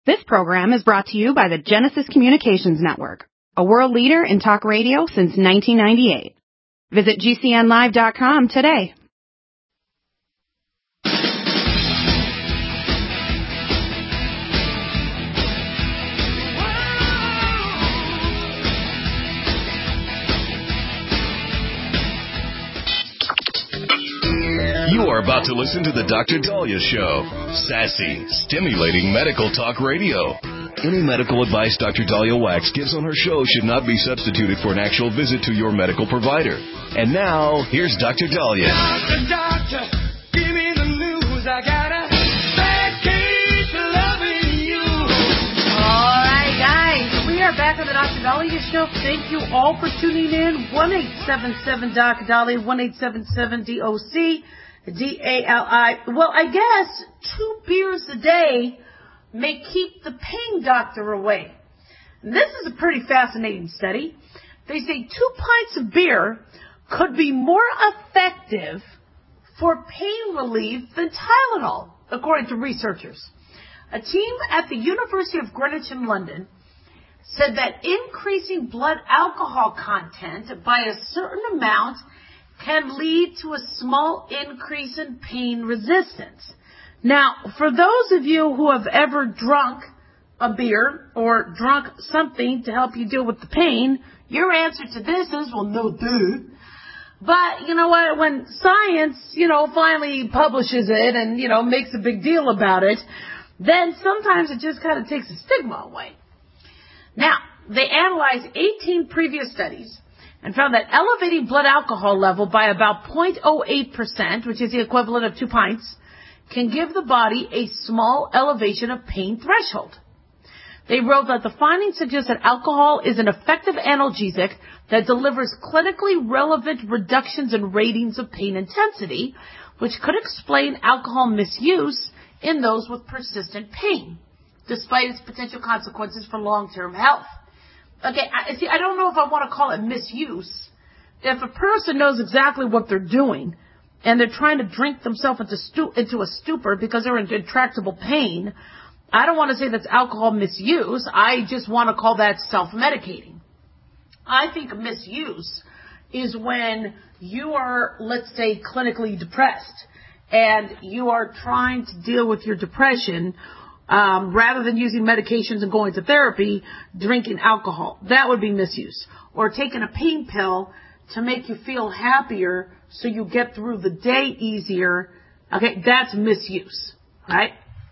This program is brought to you by the Genesis Communications Network, a world leader in talk radio since 1998. Visit GCNlive.com today. You are about to listen to the Dr. Daliah Show. Sassy, stimulating medical talk radio. Any medical advice Dr. Daliah Wax gives on her show should not be substituted for an actual visit to your medical provider. And now, here's Dr. Daliah. Doctor, give me the news. I got a bad case of loving you. All right, guys. We are back on the Dr. Daliah Show. Thank you all for tuning in. 1-877-Dr. Daliah, 1-877-DOC. D-A-L-I. Well, I guess 2 beers a day may keep the pain doctor away. And this is a pretty fascinating study. They say 2 pints of beer could be more effective for pain relief than Tylenol, according to researchers. A team at the University of Greenwich in London said that increasing blood alcohol content by a certain amount can lead to a small increase in pain resistance. Now, for those of you who have ever drunk a beer or drunk something to help you deal with the pain, your answer to this is, well, no, dude. But you know what? When science, finally publishes it and, makes a big deal about it, then sometimes it just kind of takes the stigma away. Now, they analyzed 18 previous studies and found that elevating blood alcohol level by about 0.08%, which is the equivalent of 2 pints, can give the body a small elevation of pain threshold. They wrote that the findings suggest that alcohol is an effective analgesic that delivers clinically relevant reductions in ratings of pain intensity, which could explain alcohol misuse in those with persistent pain, despite its potential consequences for long-term health. Okay, I don't know if I want to call it misuse. If a person knows exactly what they're doing and they're trying to drink themselves into a stupor because they're in intractable pain, I don't want to say that's alcohol misuse. I just want to call that self-medicating. I think misuse is when you are, let's say, clinically depressed and you are trying to deal with your depression rather than using medications and going to therapy, drinking alcohol. That would be misuse. Or taking a pain pill to make you feel happier so you get through the day easier. Okay, that's misuse, right?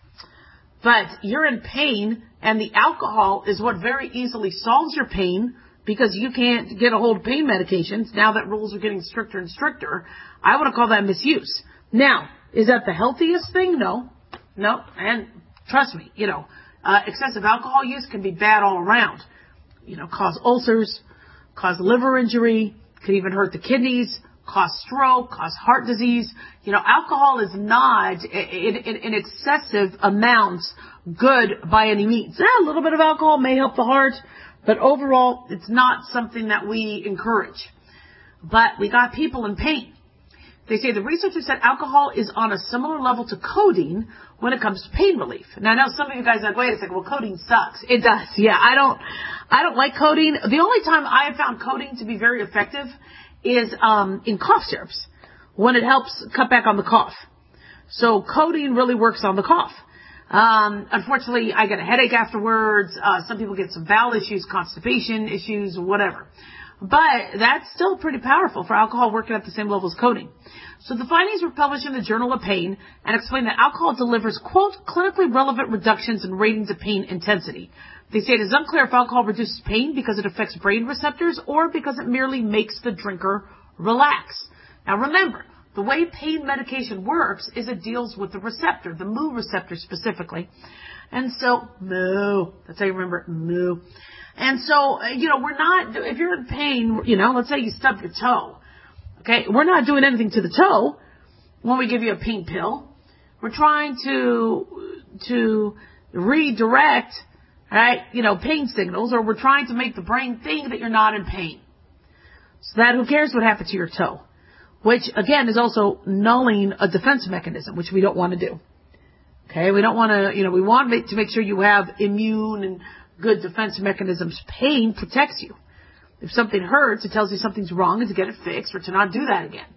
But you're in pain, and the alcohol is what very easily solves your pain because you can't get a hold of pain medications. Now that rules are getting stricter and stricter, I want to call that misuse. Now, is that the healthiest thing? No. And trust me, excessive alcohol use can be bad all around. Cause ulcers, cause liver injury, could even hurt the kidneys, cause stroke, cause heart disease. Alcohol is not in excessive amounts good by any means. A little bit of alcohol may help the heart, but overall, it's not something that we encourage. But we got people in pain. They say the researchers said alcohol is on a similar level to codeine when it comes to pain relief. Now, I know some of you guys are like, wait a second, well, codeine sucks. It does. Yeah, I don't like codeine. The only time I have found codeine to be very effective is in cough syrups, when it helps cut back on the cough. So codeine really works on the cough. Unfortunately, I get a headache afterwards. Some people get some bowel issues, constipation issues, whatever. But that's still pretty powerful for alcohol working at the same level as codeine. So the findings were published in the Journal of Pain and explain that alcohol delivers, quote, clinically relevant reductions in ratings of pain intensity. They say it is unclear if alcohol reduces pain because it affects brain receptors or because it merely makes the drinker relax. Now remember, the way pain medication works is it deals with the receptor, the mu receptor specifically. And so, mu, that's how you remember it, mu. And so, we're not, if you're in pain, let's say you stub your toe. Okay, we're not doing anything to the toe when we give you a pain pill. We're trying to redirect, right, pain signals, or we're trying to make the brain think that you're not in pain. So that, who cares what happened to your toe? Which, again, is also nulling a defense mechanism, which we don't want to do. Okay, we don't want to, we want to make sure you have immune and good defense mechanisms. Pain protects you. If something hurts, it tells you something's wrong and to get it fixed or to not do that again.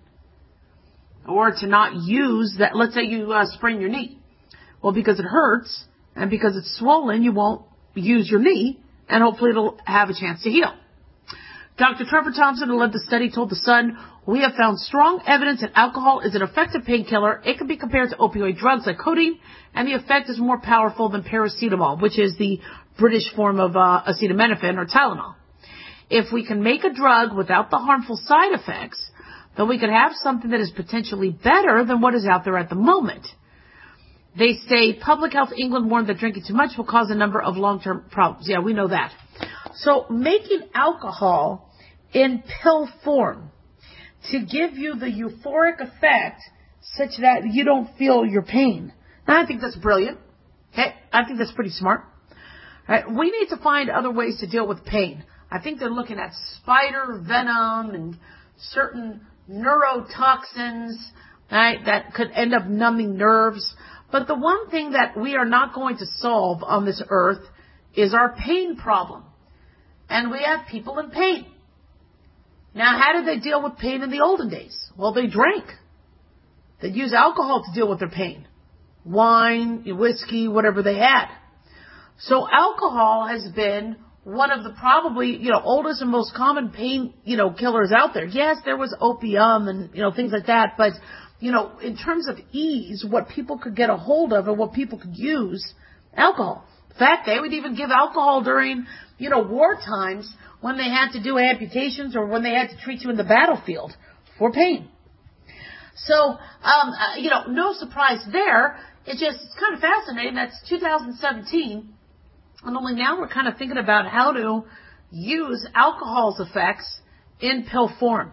Or to not use that. Let's say you sprain your knee. Well, because it hurts and because it's swollen, you won't use your knee and hopefully it'll have a chance to heal. Dr. Trevor Thompson, who led the study, told The Sun, "We have found strong evidence that alcohol is an effective painkiller. It can be compared to opioid drugs like codeine, and the effect is more powerful than paracetamol, which is the British form of acetaminophen or Tylenol. If we can make a drug without the harmful side effects, then we could have something that is potentially better than what is out there at the moment." They say Public Health England warned that drinking too much will cause a number of long-term problems. Yeah, we know that. So making alcohol in pill form to give you the euphoric effect such that you don't feel your pain. Now, I think that's brilliant. Okay? I think that's pretty smart. Right? We need to find other ways to deal with pain. I think they're looking at spider venom and certain neurotoxins, right, that could end up numbing nerves. But the one thing that we are not going to solve on this earth is our pain problem. And we have people in pain. Now, how did they deal with pain in the olden days? Well, they drank. They'd use alcohol to deal with their pain. Wine, whiskey, whatever they had. So alcohol has been one of the probably, oldest and most common pain, killers out there. Yes, there was opium and, things like that. But, in terms of ease, what people could get a hold of and what people could use, alcohol. In fact, they would even give alcohol during, war times when they had to do amputations or when they had to treat you in the battlefield for pain. So, no surprise there. It's kind of fascinating. That's 2017. And only now we're kind of thinking about how to use alcohol's effects in pill form.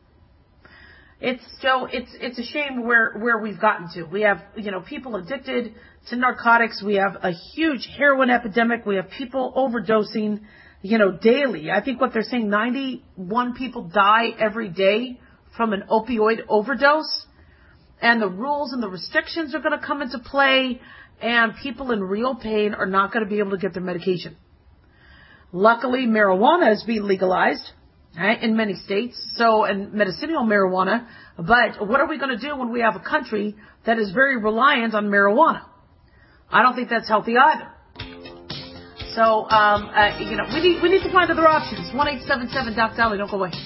It's a shame where we've gotten to. We have, people addicted to narcotics. We have a huge heroin epidemic. We have people overdosing, daily. I think what they're saying, 91 people die every day from an opioid overdose. And the rules and the restrictions are going to come into play. And people in real pain are not going to be able to get their medication. Luckily, marijuana is being legalized, right, in many states, and medicinal marijuana. But what are we going to do when we have a country that is very reliant on marijuana? I don't think that's healthy either. So, we need to find other options. 1-877-DOC-DOLLY. Don't go away.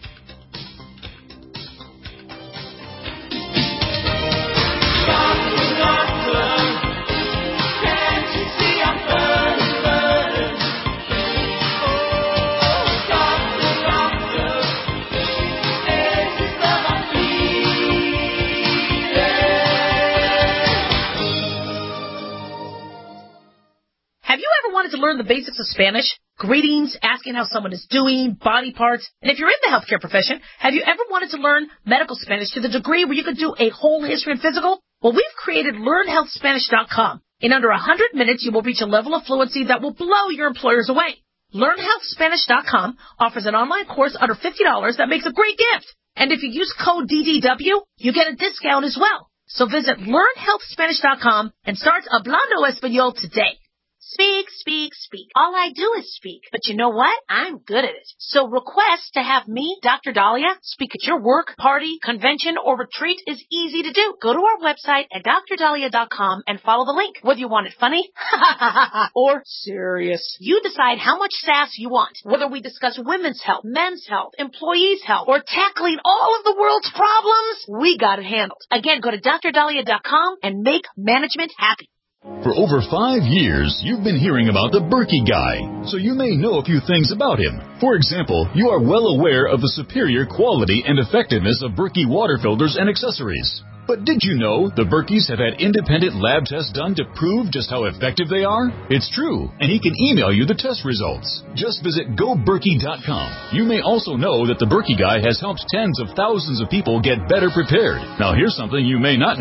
To learn the basics of Spanish, greetings, asking how someone is doing, body parts, and if you're in the healthcare profession, have you ever wanted to learn medical Spanish to the degree where you could do a whole history and physical? Well, we've created LearnHealthSpanish.com. In under 100 minutes, you will reach a level of fluency that will blow your employers away. LearnHealthSpanish.com offers an online course under $50 that makes a great gift. And if you use code DDW, you get a discount as well. So visit LearnHealthSpanish.com and start Hablando Español today. Speak, speak, speak. All I do is speak. But you know what? I'm good at it. So request to have me, Dr. Dahlia, speak at your work, party, convention, or retreat is easy to do. Go to our website at drdahlia.com and follow the link. Whether you want it funny or serious. You decide how much sass you want. Whether we discuss women's health, men's health, employees' health, or tackling all of the world's problems, we got it handled. Again, go to drdahlia.com and make management happy. For over 5 years, you've been hearing about the Berkey Guy, so you may know a few things about him. For example, you are well aware of the superior quality and effectiveness of Berkey water filters and accessories. But did you know the Berkeys have had independent lab tests done to prove just how effective they are? It's true, and he can email you the test results. Just visit GoBerkey.com. You may also know that the Berkey Guy has helped tens of thousands of people get better prepared. Now here's something you may not know.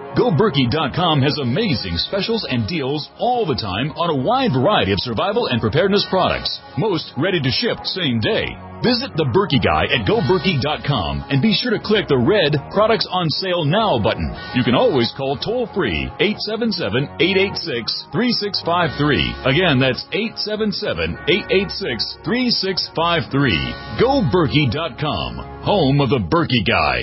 GoBerkey.com has amazing specials and deals all the time on a wide variety of survival and preparedness products, most ready to ship same day. Visit the Berkey Guy at GoBerkey.com and be sure to click the red Products on Sale Now button. You can always call toll-free 877-886-3653. Again, that's 877-886-3653. GoBerkey.com, home of the Berkey Guy.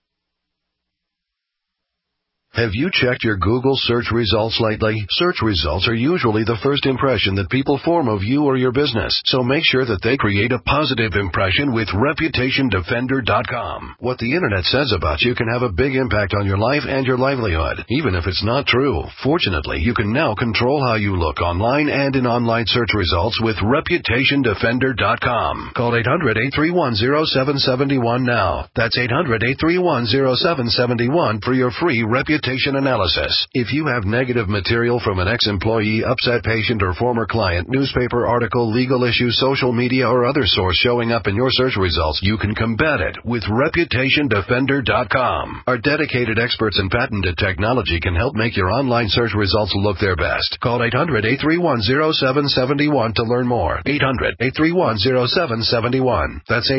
Have you checked your Google search results lately? Search results are usually the first impression that people form of you or your business, so make sure that they create a positive impression with ReputationDefender.com. What the Internet says about you can have a big impact on your life and your livelihood, even if it's not true. Fortunately, you can now control how you look online and in online search results with ReputationDefender.com. Call 800-831-0771 now. That's 800-831-0771 for your free reputation analysis. If you have negative material from an ex-employee, upset patient, or former client, newspaper article, legal issue, social media, or other source showing up in your search results, you can combat it with ReputationDefender.com. Our dedicated experts in patented technology can help make your online search results look their best. Call 800-831-0771 to learn more. 800-831-0771. That's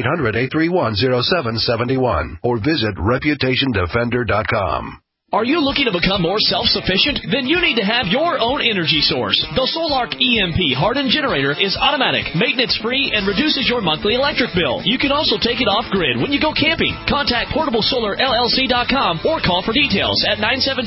800-831-0771. Or visit ReputationDefender.com. Are you looking to become more self-sufficient? Then you need to have your own energy source. The Solark EMP hardened generator is automatic, maintenance-free, and reduces your monthly electric bill. You can also take it off-grid when you go camping. Contact PortableSolarLLC.com or call for details at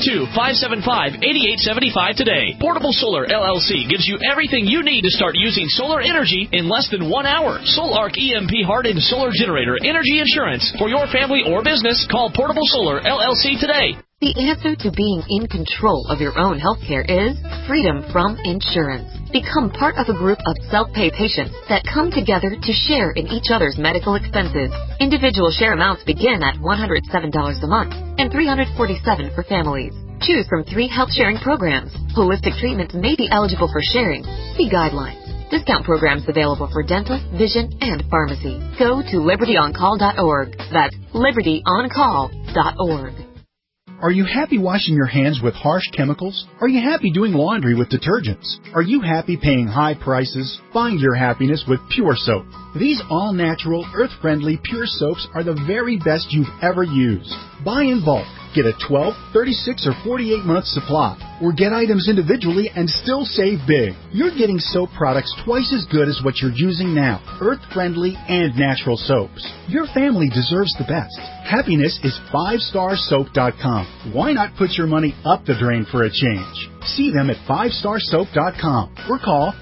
972-575-8875 today. Portable Solar LLC gives you everything you need to start using solar energy in less than 1 hour. Solark EMP hardened solar generator energy insurance for your family or business. Call Portable Solar LLC today. The answer to being in control of your own healthcare is freedom from insurance. Become part of a group of self-pay patients that come together to share in each other's medical expenses. Individual share amounts begin at $107 a month and $347 for families. Choose from 3 health-sharing programs. Holistic treatments may be eligible for sharing. See guidelines. Discount programs available for dental, vision, and pharmacy. Go to libertyoncall.org. That's libertyoncall.org. Are you happy washing your hands with harsh chemicals? Are you happy doing laundry with detergents? Are you happy paying high prices? Find your happiness with Pure Soap. These all-natural, earth-friendly Pure Soaps are the very best you've ever used. Buy in bulk. Get a 12, 36, or 48-month supply. Or get items individually and still save big. You're getting soap products twice as good as what you're using now. Earth-friendly and natural soaps. Your family deserves the best. Happiness is 5starsoap.com. Why not put your money up the drain for a change? See them at 5starsoap.com or call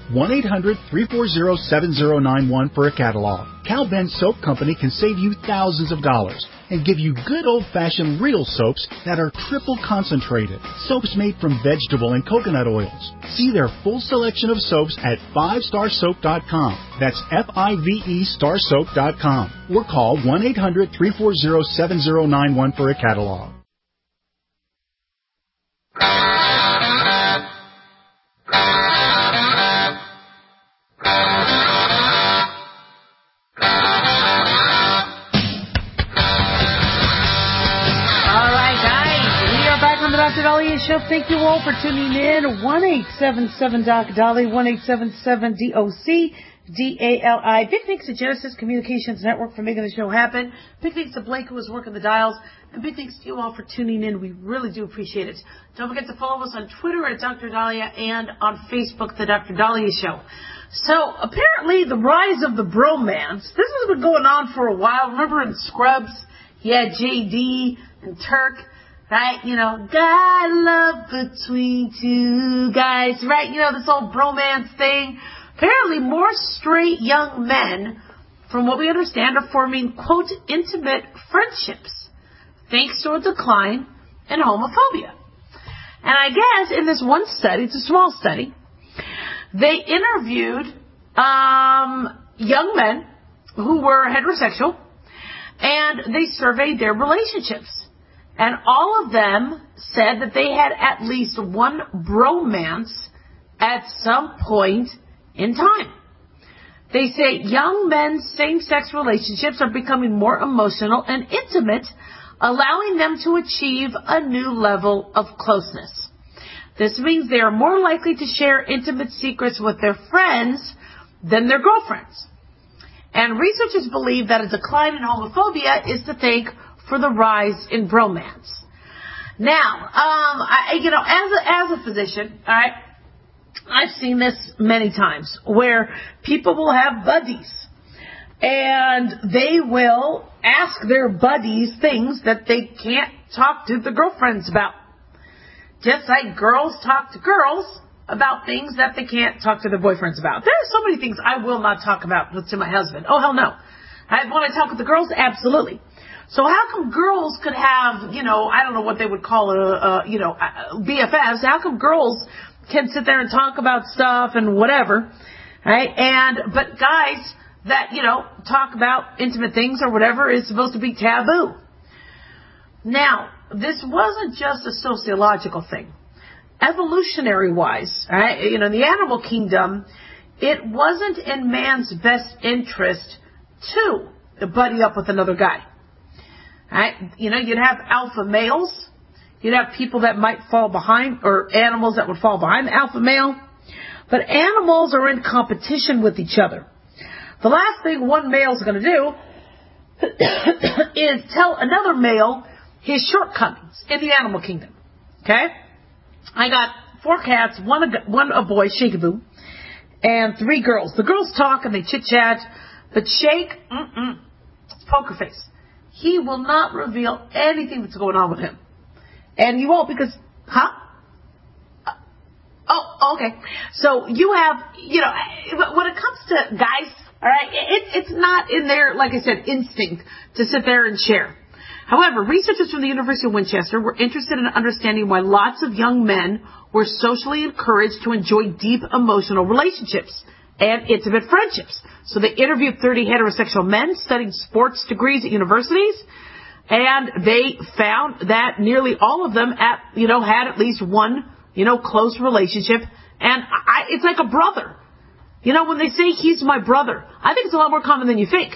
1-800-340-7091 for a catalog. Cal Ben Soap Company can save you thousands of dollars and give you good old-fashioned real soaps that are triple concentrated. Soaps made from vegetable and coconut oils. See their full selection of soaps at 5starsoap.com. That's F-I-V-E starsoap.com. Or call 1-800-340-7091 for a catalog. Dr. Dahlia Show. Thank you all for tuning in. 1-877-Doc-Dali, 1-877-DOC-DALI. Big thanks to Genesis Communications Network for making the show happen. Big thanks to Blake who was working the dials. And big thanks to you all for tuning in. We really do appreciate it. Don't forget to follow us on Twitter at Dr. Dahlia and on Facebook, The Dr. Dahlia Show. So apparently the rise of the bromance, this has been going on for a while. Remember in Scrubs, you had JD and Turk. Right, you know, God love between two guys, right? You know, this whole bromance thing. Apparently more straight young men, from what we understand, are forming, quote, intimate friendships, thanks to a decline in homophobia. And I guess in this one study, it's a small study, they interviewed young men who were heterosexual, and they surveyed their relationships. And all of them said that they had at least one bromance at some point in time. They say young men's same-sex relationships are becoming more emotional and intimate allowing them to achieve a new level of closeness. This means they are more likely to share intimate secrets with their friends than their girlfriends. And researchers believe that a decline in homophobia is to thank for the rise in bromance. Now, as a physician, all right, I've seen this many times where people will have buddies and they will ask their buddies things that they can't talk to their girlfriends about. Just like girls talk to girls about things that they can't talk to their boyfriends about. There are so many things I will not talk about to my husband. Oh, hell no. When I talk with the girls, absolutely. So how come girls could have, I don't know what they would call BFFs. How come girls can sit there and talk about stuff and whatever, right? But guys that, talk about intimate things or whatever is supposed to be taboo. Now, this wasn't just a sociological thing. Evolutionary-wise, right? In the animal kingdom, it wasn't in man's best interest to buddy up with another guy. Right? You'd have alpha males. You'd have people that might fall behind, or animals that would fall behind the alpha male. But animals are in competition with each other. The last thing one male is going to do is tell another male his shortcomings in the animal kingdom. Okay? I got 4 cats, one a boy, Shakaboo, and 3 girls. The girls talk and they chit-chat, but Shake, it's poker face. He will not reveal anything that's going on with him. And you won't because, okay. So you have, when it comes to guys, all right, it's not in their, like I said, instinct to sit there and share. However, researchers from the University of Winchester were interested in understanding why lots of young men were socially encouraged to enjoy deep emotional relationships and intimate friendships. So they interviewed 30 heterosexual men studying sports degrees at universities, and they found that nearly all of them had at least one, close relationship. And it's like a brother. When they say he's my brother, I think it's a lot more common than you think.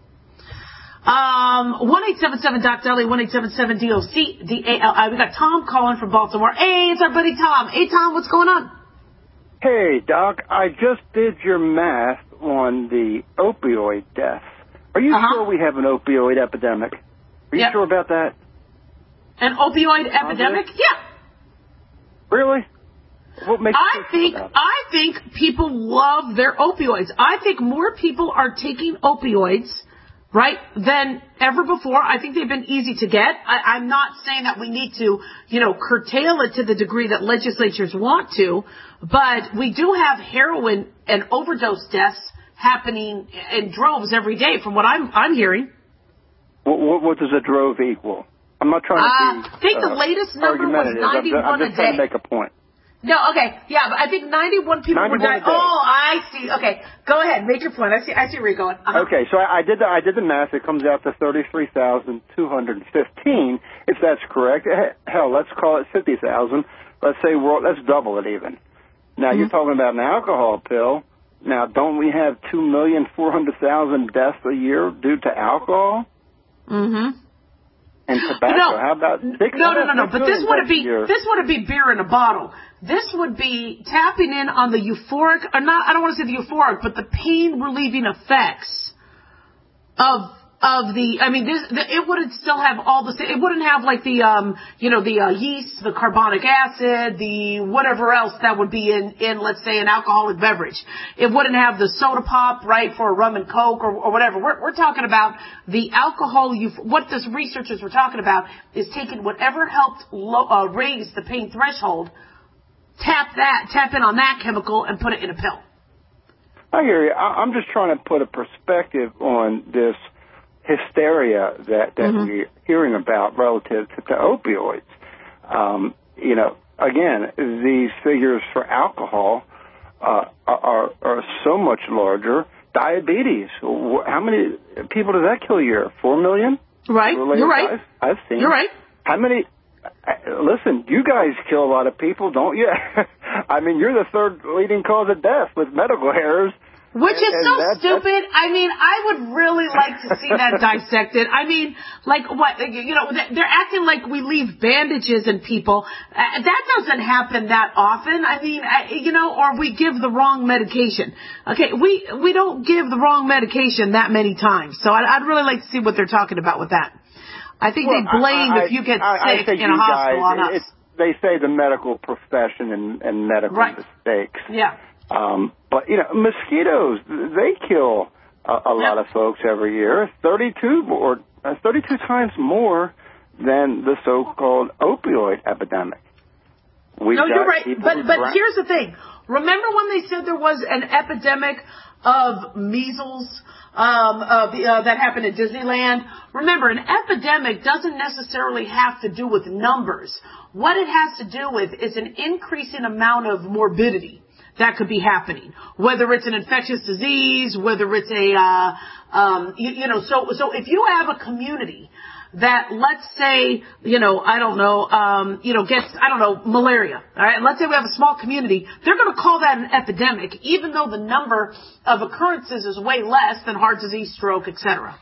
1-877-DOC-DALI, 1-877-DOC-DALI. We got Tom calling from Baltimore. Hey, it's our buddy Tom. Hey, Tom, what's going on? Hey, Doc, I just did your math on the opioid deaths. Are you sure we have an opioid epidemic? Are you sure about that? An opioid epidemic? Yeah. Really? What makes you think I think people love their opioids. I think more people are taking opioids, right, than ever before. I think they've been easy to get. I'm not saying that we need to, curtail it to the degree that legislatures want to, but we do have heroin and overdose deaths happening in droves every day from what I'm hearing. What does a drove equal? I'm not trying to be I think the latest number was 91 I'm just a trying day. to make a point. No, okay, yeah, but I think 91 people were dying. Oh, I see. Okay, go ahead, make your point. I see where you're going. Okay, so I did the math. It comes out to 33,215, if that's correct. Hell, let's call it 50,000. Let's say let's double it even. Now you're talking about an alcohol pill. Now, don't we have 2,400,000 deaths a year due to alcohol? Mm-hmm. And tobacco. How about 6? No. But this wouldn't be beer in a bottle. This would be tapping in on the euphoric, or not. I don't want to say the euphoric, but the pain relieving effects of the. I mean, it wouldn't still have all the. It wouldn't have like the the yeast, the carbonic acid, the whatever else that would be in let's say an alcoholic beverage. It wouldn't have the soda pop, right, for a rum and coke or whatever. We're talking about the alcohol. What the researchers were talking about is taking whatever helped raise the pain threshold, tap in on that chemical and put it in a pill. I hear you. I'm just trying to put a perspective on this hysteria that we're hearing about relative to opioids. Again, these figures for alcohol are so much larger. Diabetes. How many people does that kill a year? 4 million? Right. You're right. I've seen. You're right. How many? Listen, you guys kill a lot of people, don't you? I mean, you're the 3rd leading cause of death with medical errors. Which is so stupid. I mean, I would really like to see that dissected. I mean, like what, they're acting like we leave bandages in people. That doesn't happen that often. I mean, or we give the wrong medication. Okay, we don't give the wrong medication that many times. So I'd really like to see what they're talking about with that. I think they blame if you get sick in a hospital on us. They say the medical profession and medical mistakes. Yeah. But, mosquitoes, they kill a lot of folks every year, 32 times more than the so-called opioid epidemic. No, you're right. But here's the thing. Remember when they said there was an epidemic of measles that happened at Disneyland? Remember, an epidemic doesn't necessarily have to do with numbers. What it has to do with is an increasing amount of morbidity that could be happening, whether it's an infectious disease, whether it's so if you have a community that, let's say, gets, malaria, all right? And let's say we have a small community, they're going to call that an epidemic, even though the number of occurrences is way less than heart disease, stroke, etc.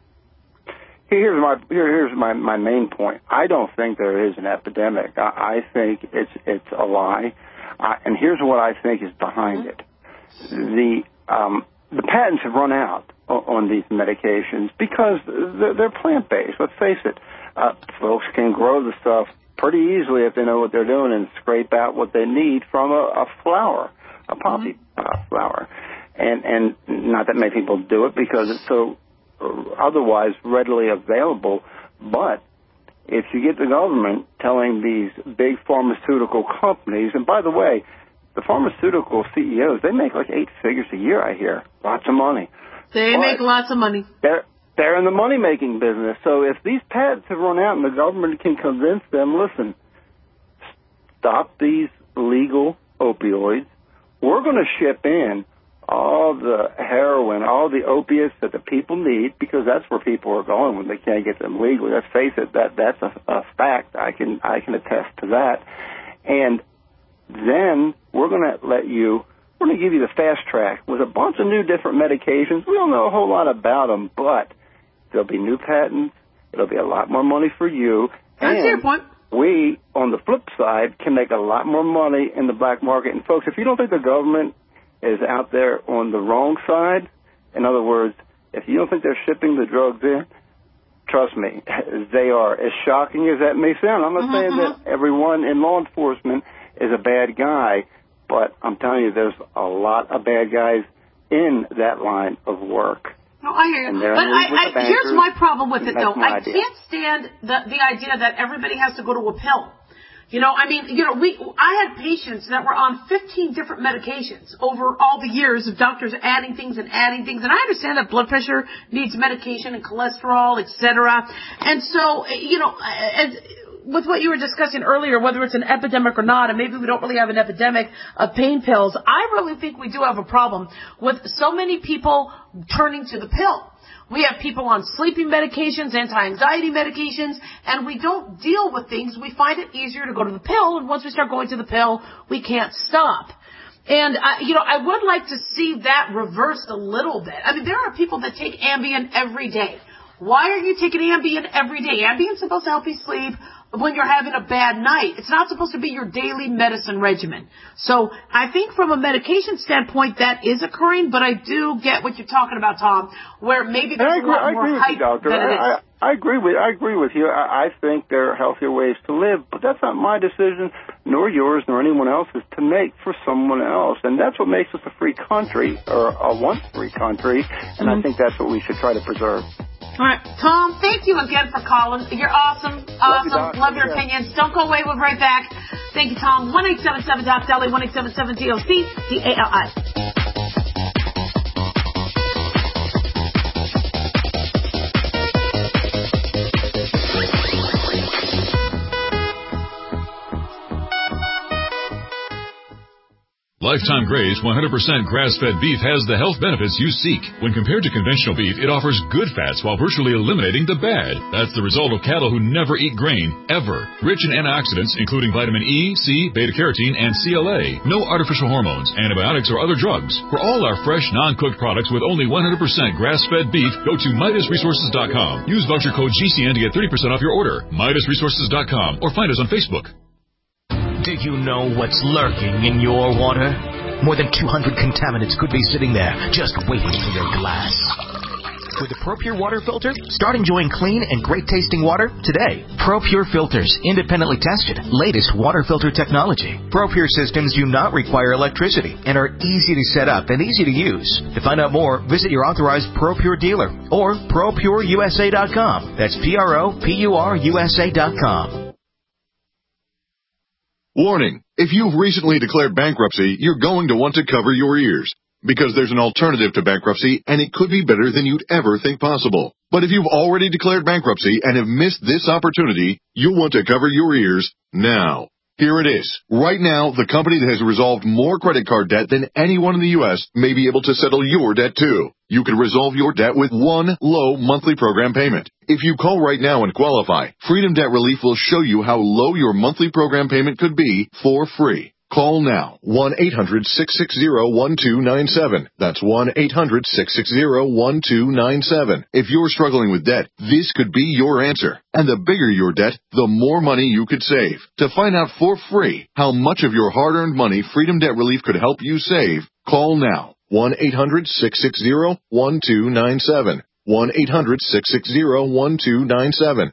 Here's my main point. I don't think there is an epidemic. I think it's a lie. And here's what I think is behind it. The patents have run out on these medications because they're plant-based. Let's face it. Folks can grow the stuff pretty easily if they know what they're doing and scrape out what they need from a flower, a poppy flower. And not that many people do it because it's so otherwise readily available, but if you get the government telling these big pharmaceutical companies, and by the way, the pharmaceutical CEOs, they make like 8 figures a year, I hear. Lots of money. They make lots of money. They're in the money-making business. So if these patents have run out and the government can convince them, listen, stop these illegal opioids, we're going to ship in all the heroin, all the opiates that the people need, because that's where people are going when they can't get them legally. Let's face it, that's a fact. I can attest to that. And then we're going to give you the fast track with a bunch of new different medications. We don't know a whole lot about them, but there'll be new patents. It'll be a lot more money for you. That's your point. We, on the flip side, can make a lot more money in the black market. And folks, if you don't think the government is out there on the wrong side, in other words, if you don't think they're shipping the drugs in, trust me, they are. As shocking as that may sound, I'm not saying that everyone in law enforcement is a bad guy, but I'm telling you, there's a lot of bad guys in that line of work. No, I hear you. But here's my problem with it, though. I can't stand the idea that everybody has to go to a pill. I had patients that were on 15 different medications over all the years of doctors adding things. And I understand that blood pressure needs medication and cholesterol, etc. And so, with what you were discussing earlier, whether it's an epidemic or not, and maybe we don't really have an epidemic of pain pills, I really think we do have a problem with so many people turning to the pill. We have people on sleeping medications, anti-anxiety medications, and we don't deal with things. We find it easier to go to the pill, and once we start going to the pill, we can't stop. And, I would like to see that reversed a little bit. I mean, there are people that take Ambien every day. Why are you taking Ambien every day? Ambien's supposed to help you sleep when you're having a bad night. It's not supposed to be your daily medicine regimen. So I think from a medication standpoint that is occurring, but I do get what you're talking about, Tom, where maybe there's a lot more hype than it is. I agree with you. I think there are healthier ways to live, but that's not my decision, nor yours, nor anyone else's, to make for someone else. And that's what makes us a free country, or a once free country, and I think that's what we should try to preserve. All right, Tom, thank you again for calling. You're awesome. Love your opinions. Don't go away. We'll be right back. Thank you, Tom. 1-877-DOC-DALI, 1-877-DOC-DALI. Lifetime Gray's 100% grass-fed beef has the health benefits you seek. When compared to conventional beef, it offers good fats while virtually eliminating the bad. That's the result of cattle who never eat grain, ever. Rich in antioxidants, including vitamin E, C, beta-carotene, and CLA. No artificial hormones, antibiotics, or other drugs. For all our fresh, non-cooked products with only 100% grass-fed beef, go to MidasResources.com. Use voucher code GCN to get 30% off your order. MidasResources.com or find us on Facebook. Do you know what's lurking in your water? More than 200 contaminants could be sitting there, just waiting for your glass. With the ProPure water filter, start enjoying clean and great-tasting water today. ProPure filters, independently tested, latest water filter technology. ProPure systems do not require electricity and are easy to set up and easy to use. To find out more, visit your authorized ProPure dealer or ProPureUSA.com. That's ProPureUSA.com. Warning, if you've recently declared bankruptcy, you're going to want to cover your ears. Because there's an alternative to bankruptcy, and it could be better than you'd ever think possible. But if you've already declared bankruptcy and have missed this opportunity, you'll want to cover your ears now. Here it is. Right now, the company that has resolved more credit card debt than anyone in the U.S. may be able to settle your debt too. You can resolve your debt with one low monthly program payment. If you call right now and qualify, Freedom Debt Relief will show you how low your monthly program payment could be for free. Call now, 1-800-660-1297. That's 1-800-660-1297. If you're struggling with debt, this could be your answer. And the bigger your debt, the more money you could save. To find out for free how much of your hard-earned money Freedom Debt Relief could help you save, call now, 1-800-660-1297. 1-800-660-1297.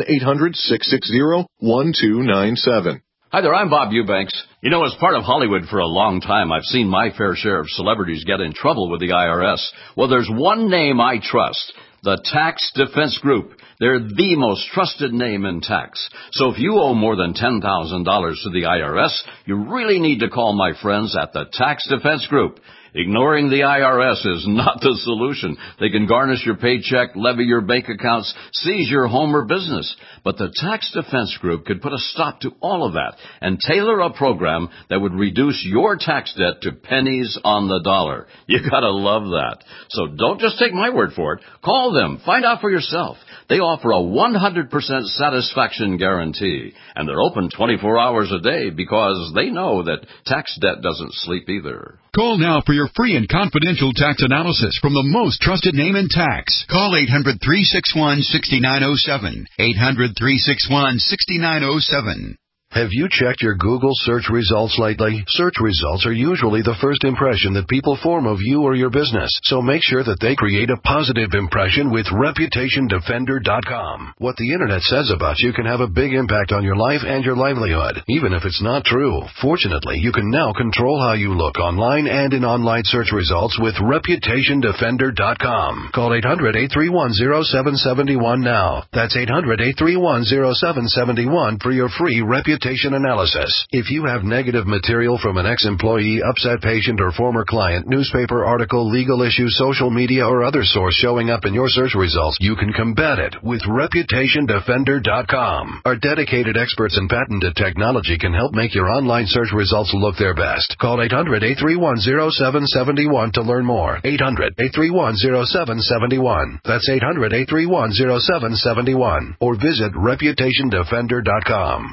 1-800-660-1297. Hi there, I'm Bob Eubanks. You know, as part of Hollywood for a long time, I've seen my fair share of celebrities get in trouble with the IRS. Well, there's one name I trust, the Tax Defense Group. They're the most trusted name in tax. So if you owe more than $10,000 to the IRS, you really need to call my friends at the Tax Defense Group. Ignoring the IRS is not the solution. They can garnish your paycheck, levy your bank accounts, seize your home or business. But the Tax Defense Group could put a stop to all of that and tailor a program that would reduce your tax debt to pennies on the dollar. You gotta love that. So don't just take my word for it. Call them. Find out for yourself. They offer a 100% satisfaction guarantee. And they're open 24 hours a day because they know that tax debt doesn't sleep either. Call now for your free and confidential tax analysis from the most trusted name in tax. Call 800-361-6907. 800-361-6907. Have you checked your Google search results lately? Search results are usually the first impression that people form of you or your business, so make sure that they create a positive impression with ReputationDefender.com. What the Internet says about you can have a big impact on your life and your livelihood, even if it's not true. Fortunately, you can now control how you look online and in online search results with ReputationDefender.com. Call 800-831-0771 now. That's 800-831-0771 for your free reputation analysis. If you have negative material from an ex-employee, upset patient, or former client, newspaper article, legal issue, social media, or other source showing up in your search results, you can combat it with ReputationDefender.com. Our dedicated experts in patented technology can help make your online search results look their best. Call 800-831-0771 to learn more. 800-831-0771. That's 800-831-0771. Or visit ReputationDefender.com.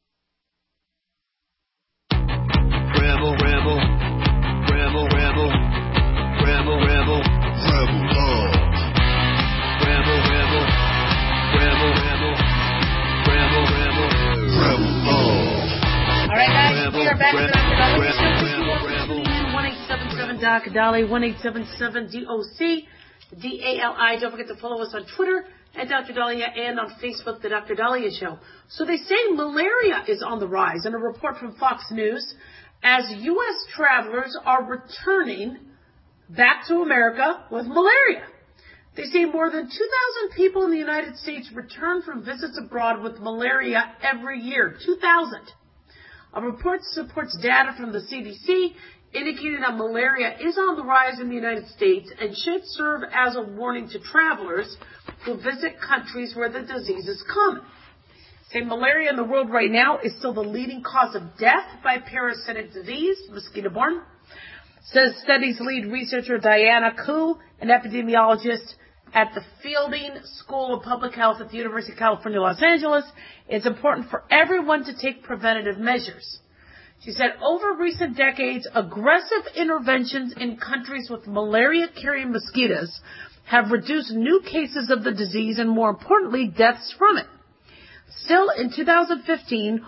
Rebel, rebel, rebel, rebel, rebel, rebel, rebel love. Rebel, rebel, rebel, rebel, rebel, rebel, rebel love. All right, guys, we are back at the Dr. Dolly Show. 1-877-DOC-DOLLY, 1-877-DOC, DALI. Don't forget to follow us on Twitter at Dr. Dahlia and on Facebook, The Dr. Dahlia Show. So they say malaria is on the rise. In a report from Fox News, as U.S. travelers are returning back to America with malaria. They say more than 2,000 people in the United States return from visits abroad with malaria every year. 2,000. A report supports data from the CDC indicating that malaria is on the rise in the United States and should serve as a warning to travelers who visit countries where the disease is common. Say malaria in the world right now is still the leading cause of death by parasitic disease, mosquito-borne. Says studies lead researcher Diana Koo, an epidemiologist at the Fielding School of Public Health at the University of California, Los Angeles. It's important for everyone to take preventative measures. She said, over recent decades, aggressive interventions in countries with malaria-carrying mosquitoes have reduced new cases of the disease and, more importantly, deaths from it. Still, in 2015,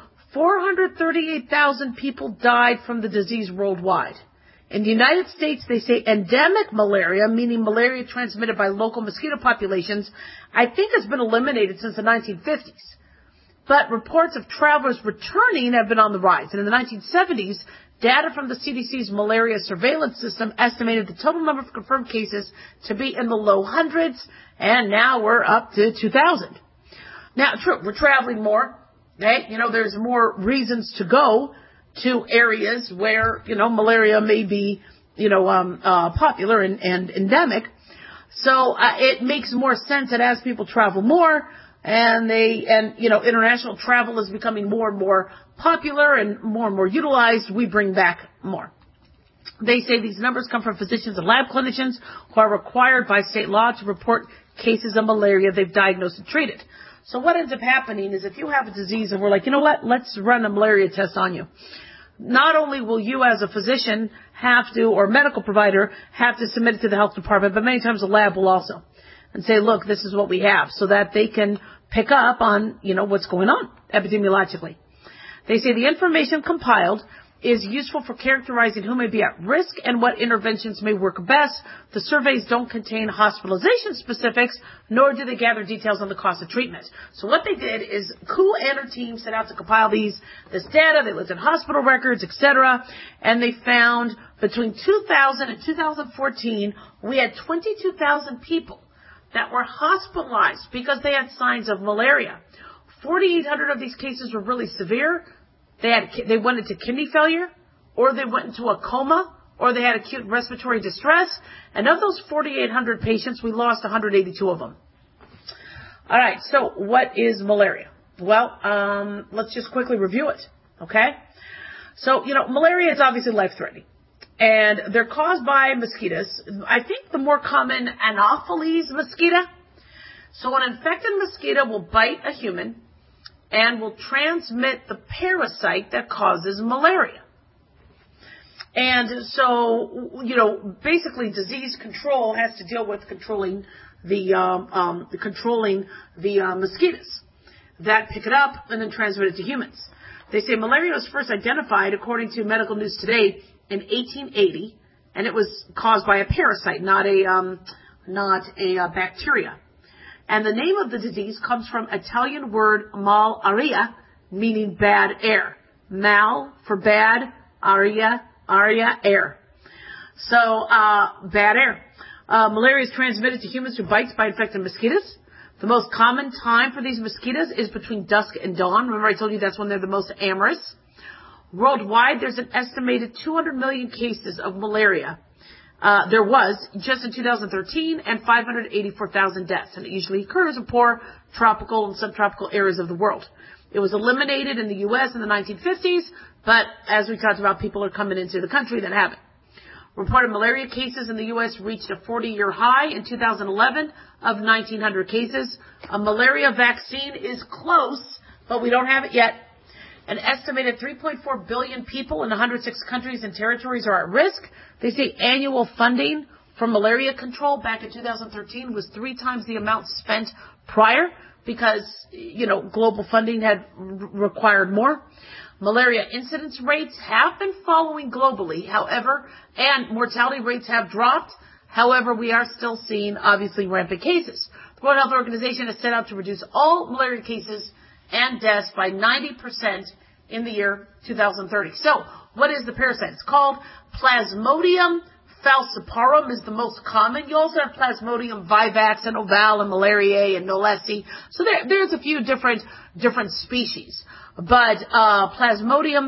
438,000 people died from the disease worldwide. In the United States, they say endemic malaria, meaning malaria transmitted by local mosquito populations, I think has been eliminated since the 1950s. But reports of travelers returning have been on the rise. And in the 1970s, data from the CDC's malaria surveillance system estimated the total number of confirmed cases to be in the low hundreds, and now we're up to 2,000. Now, true, we're traveling more. Okay? There's more reasons to go to areas where, malaria may be, popular and endemic. So it makes more sense that as people travel more, and international travel is becoming more and more popular and more utilized, we bring back more. They say these numbers come from physicians and lab clinicians who are required by state law to report cases of malaria they've diagnosed and treated. So what ends up happening is if you have a disease and we're like, you know what, let's run a malaria test on you. Not only will you as a physician have to, or medical provider, have to submit it to the health department, but many times the lab will also. And say, look, this is what we have, so that they can pick up on, what's going on epidemiologically. They say the information compiled is useful for characterizing who may be at risk and what interventions may work best. The surveys don't contain hospitalization specifics, nor do they gather details on the cost of treatment. So what they did is Koo and her team set out to compile this data. They looked at hospital records, etc., and they found between 2000 and 2014, we had 22,000 people that were hospitalized because they had signs of malaria. 4,800 of these cases were really severe. They went into kidney failure, or they went into a coma, or they had acute respiratory distress. And of those 4,800 patients, we lost 182 of them. All right, so what is malaria? Well, let's just quickly review it, okay? So, malaria is obviously life-threatening. And they're caused by mosquitoes. I think the more common Anopheles mosquito. So an infected mosquito will bite a human and will transmit the parasite that causes malaria. And so, basically disease control has to deal with controlling the mosquitoes that pick it up and then transmit it to humans. They say malaria was first identified, according to Medical News Today, in 1880, and it was caused by a parasite, not a bacteria. And the name of the disease comes from Italian word malaria, meaning bad air. Mal for bad, aria, air. So, bad air. Malaria is transmitted to humans through bites by infected mosquitoes. The most common time for these mosquitoes is between dusk and dawn. Remember I told you that's when they're the most amorous. Worldwide, there's an estimated 200 million cases of malaria. There was just in 2013, and 584,000 deaths, and it usually occurs in poor tropical and subtropical areas of the world. It was eliminated in the U.S. in the 1950s, but as we talked about, people are coming into the country that haven't. Reported malaria cases in the U.S. reached a 40-year high in 2011 of 1,900 cases. A malaria vaccine is close, but we don't have it yet. An estimated 3.4 billion people in 106 countries and territories are at risk. They say annual funding for malaria control back in 2013 was 3 times the amount spent prior because, global funding had required more. Malaria incidence rates have been falling globally, however, and mortality rates have dropped. However, we are still seeing, obviously, rampant cases. The World Health Organization has set out to reduce all malaria cases and deaths by 90% in the year 2030. So, what is the parasite? It's called Plasmodium falciparum is the most common. You also have Plasmodium vivax and ovale and malariae and knowlesi. So there's a few different species. But Plasmodium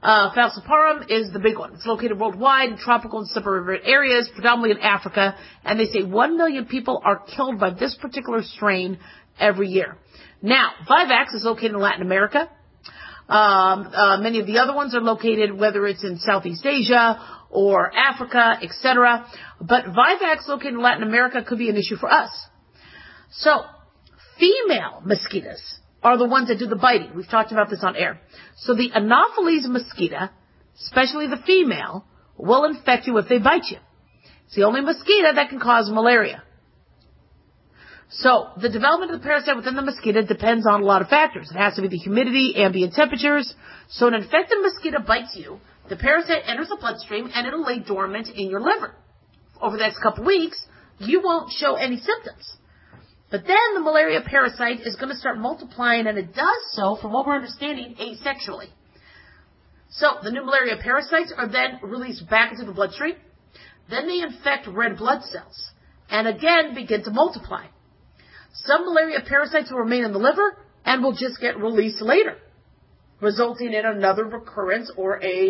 Falciparum is the big one. It's located worldwide in tropical and subtropical areas, predominantly in Africa, and they say 1 million people are killed by this particular strain every year. Now, Vivax is located in Latin America. Many of the other ones are located, whether it's in Southeast Asia or Africa, etc. But Vivax located in Latin America could be an issue for us. So, female mosquitoes are the ones that do the biting. We've talked about this on air. So the Anopheles mosquito, especially the female, will infect you if they bite you. It's the only mosquito that can cause malaria. So the development of the parasite within the mosquito depends on a lot of factors. It has to be the humidity, ambient temperatures. So an infected mosquito bites you, the parasite enters the bloodstream, and it'll lay dormant in your liver. Over the next couple weeks, you won't show any symptoms. But then the malaria parasite is going to start multiplying, and it does so, from what we're understanding, asexually. So the new malaria parasites are then released back into the bloodstream. Then they infect red blood cells and again begin to multiply. Some malaria parasites will remain in the liver and will just get released later, resulting in another recurrence or a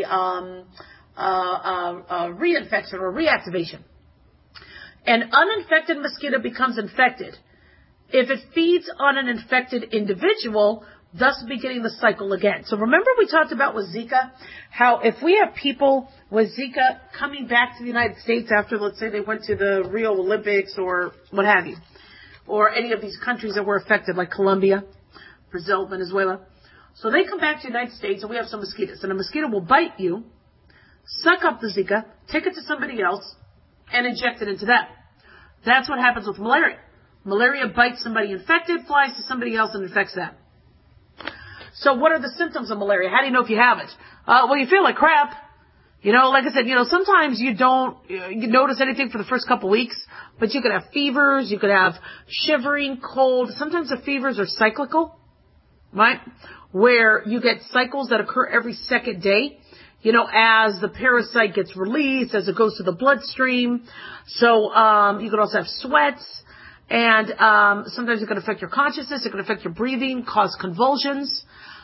reinfection or reactivation. An uninfected mosquito becomes infected if it feeds on an infected individual, thus beginning the cycle again. So remember we talked about with Zika, how if we have people with Zika coming back to the United States after, let's say, they went to the Rio Olympics or what have you, or any of these countries that were affected, like Colombia, Brazil, Venezuela. So they come back to the United States, and we have some mosquitoes. And a mosquito will bite you, suck up the Zika, take it to somebody else, and inject it into them. That's what happens with malaria. Malaria bites somebody infected, flies to somebody else, and infects them. So what are the symptoms of malaria? How do you know if you have it? Well, you feel like crap. You know, like I said, sometimes you don't you notice anything for the first couple weeks, but you could have fevers, you could have shivering, cold. Sometimes the fevers are cyclical, right? Where you get cycles that occur every second day, as the parasite gets released, as it goes to the bloodstream. So you could also have sweats, and sometimes it can affect your consciousness, it can affect your breathing, cause convulsions.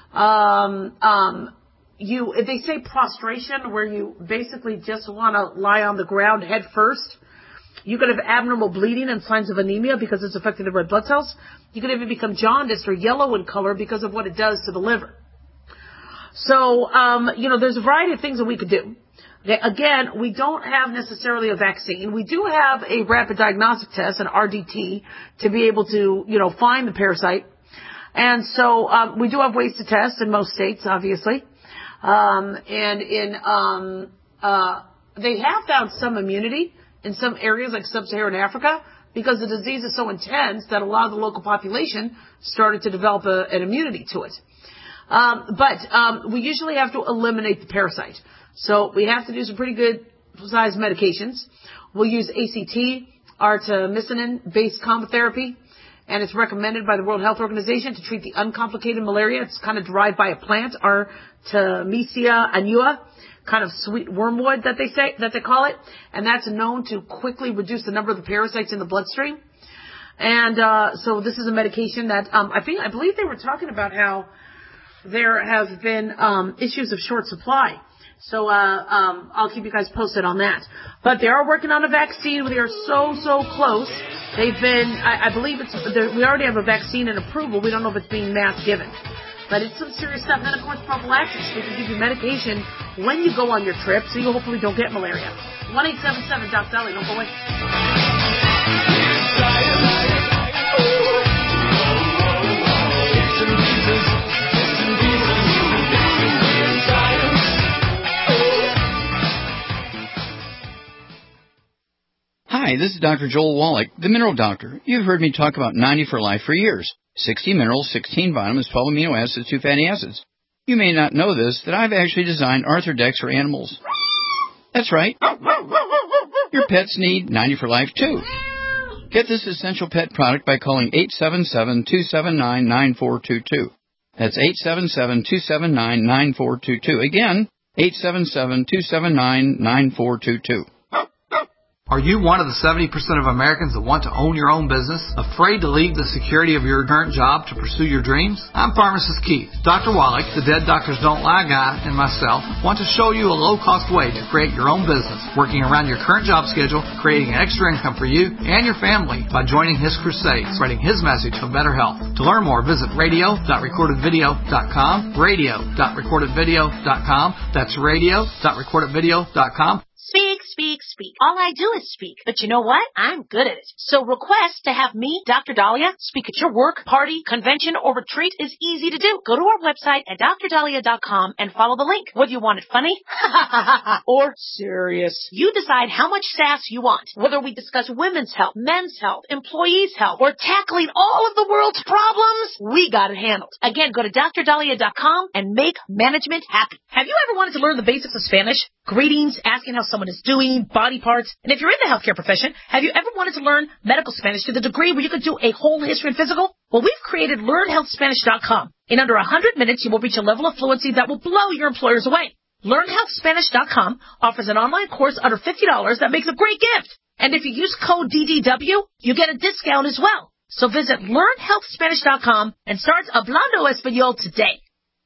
They say prostration, where you basically just want to lie on the ground head first. You could have abnormal bleeding and signs of anemia because it's affecting the red blood cells. You could even become jaundiced or yellow in color because of what it does to the liver. So, there's a variety of things that we could do. Okay, again, we don't have necessarily a vaccine. We do have a rapid diagnostic test, an RDT, to be able to, find the parasite. And so, we do have ways to test in most states, obviously. They have found some immunity in some areas like sub-Saharan Africa because the disease is so intense that a lot of the local population started to develop an immunity to it. But we usually have to eliminate the parasite. So we have to do some pretty good sized medications. We'll use ACT, artemisinin-based chemotherapy, and it's recommended by the World Health Organization to treat the uncomplicated malaria. It's kind of derived by a plant, Artemisia annua, kind of sweet wormwood that they call it, and that's known to quickly reduce the number of the parasites in the bloodstream. And so this is a medication that I believe they were talking about how there have been issues of short supply. So I'll keep you guys posted on that. But they are working on a vaccine. They are so close. They've been, I believe we already have a vaccine in approval. We don't know if it's being mass given. But it's some serious stuff. And then, of course, prophylaxis. We can give you medication when you go on your trip so you hopefully don't get malaria. 1-877-DOC-DOLLY. Don't go away. Hi, this is Dr. Joel Wallach, the Mineral Doctor. You've heard me talk about 90 for Life for years. 60 minerals, 16 vitamins, 12 amino acids, 2 fatty acids. You may not know this, that I've actually designed Arthrodex for animals. That's right. Your pets need 90 for Life too. Get this essential pet product by calling 877-279-9422. That's 877-279-9422. Again, 877-279-9422. Are you one of the 70% of Americans that want to own your own business? Afraid to leave the security of your current job to pursue your dreams? I'm Pharmacist Keith. Dr. Wallach, the Dead Doctors Don't Lie guy, and myself want to show you a low-cost way to create your own business, working around your current job schedule, creating extra income for you and your family by joining his crusade, spreading his message of better health. To learn more, visit radio.recordedvideo.com, radio.recordedvideo.com. That's radio.recordedvideo.com. Speak, speak, speak. All I do is speak. But you know what? I'm good at it. So request to have me, Dr. Dahlia, speak at your work, party, convention, or retreat is easy to do. Go to our website at drdahlia.com and follow the link. Whether you want it funny or serious, you decide how much sass you want. Whether we discuss women's health, men's health, employees' health, or tackling all of the world's problems, we got it handled. Again, go to drdahlia.com and make management happy. Have you ever wanted to learn the basics of Spanish? Greetings, asking how someone is doing, body parts. And if you're in the healthcare profession, have you ever wanted to learn medical Spanish to the degree where you could do a whole history and physical? Well, we've created LearnHealthSpanish.com. In under 100 minutes, you will reach a level of fluency that will blow your employers away. LearnHealthSpanish.com offers an online course under $50 that makes a great gift. And if you use code DDW, you get a discount as well. So visit LearnHealthSpanish.com and start Hablando Español today.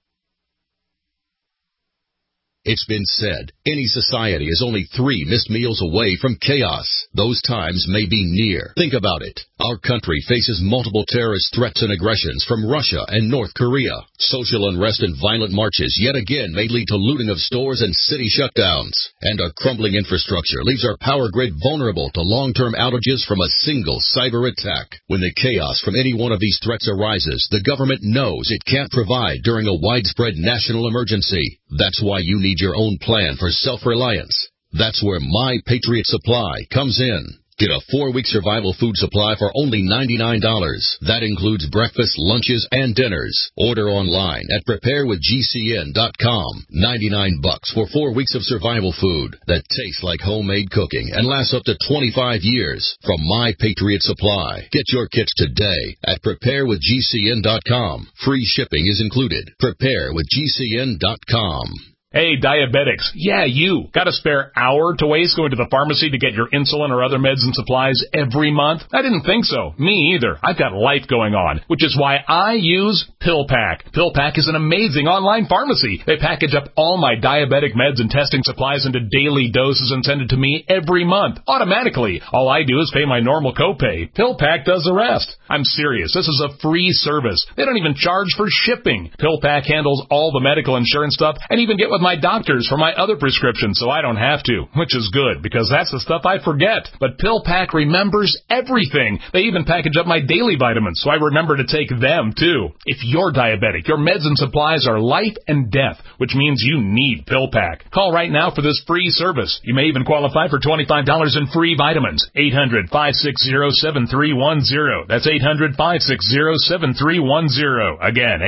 It's been said, any society is only 3 missed meals away from chaos. Those times may be near. Think about it. Our country faces multiple terrorist threats and aggressions from Russia and North Korea. Social unrest and violent marches yet again may lead to looting of stores and city shutdowns. And a crumbling infrastructure leaves our power grid vulnerable to long-term outages from a single cyber attack. When the chaos from any one of these threats arises, the government knows it can't provide during a widespread national emergency. That's why you need your own plan for self-reliance. That's where My Patriot Supply comes in. Get a 4-week survival food supply for only $99. That includes breakfast, lunches, and dinners. Order online at preparewithgcn.com. $99 for 4 weeks of survival food that tastes like homemade cooking and lasts up to 25 years from My Patriot Supply. Get your kits today at preparewithgcn.com. Free shipping is included. Preparewithgcn.com. Hey, diabetics. Yeah, you. Got a spare hour to waste going to the pharmacy to get your insulin or other meds and supplies every month? I didn't think so. Me either. I've got life going on, which is why I use PillPack. PillPack is an amazing online pharmacy. They package up all my diabetic meds and testing supplies into daily doses and send it to me every month, automatically. All I do is pay my normal copay. PillPack does the rest. I'm serious. This is a free service. They don't even charge for shipping. PillPack handles all the medical insurance stuff and even get with my doctors for my other prescriptions so I don't have to, which is good because that's the stuff I forget. But PillPack remembers everything. They even package up my daily vitamins so I remember to take them too. If you're diabetic, your meds and supplies are life and death, which means you need PillPack. Call right now for this free service. You may even qualify for $25 in free vitamins. 800-560-7310. That's 800-560-7310. Again,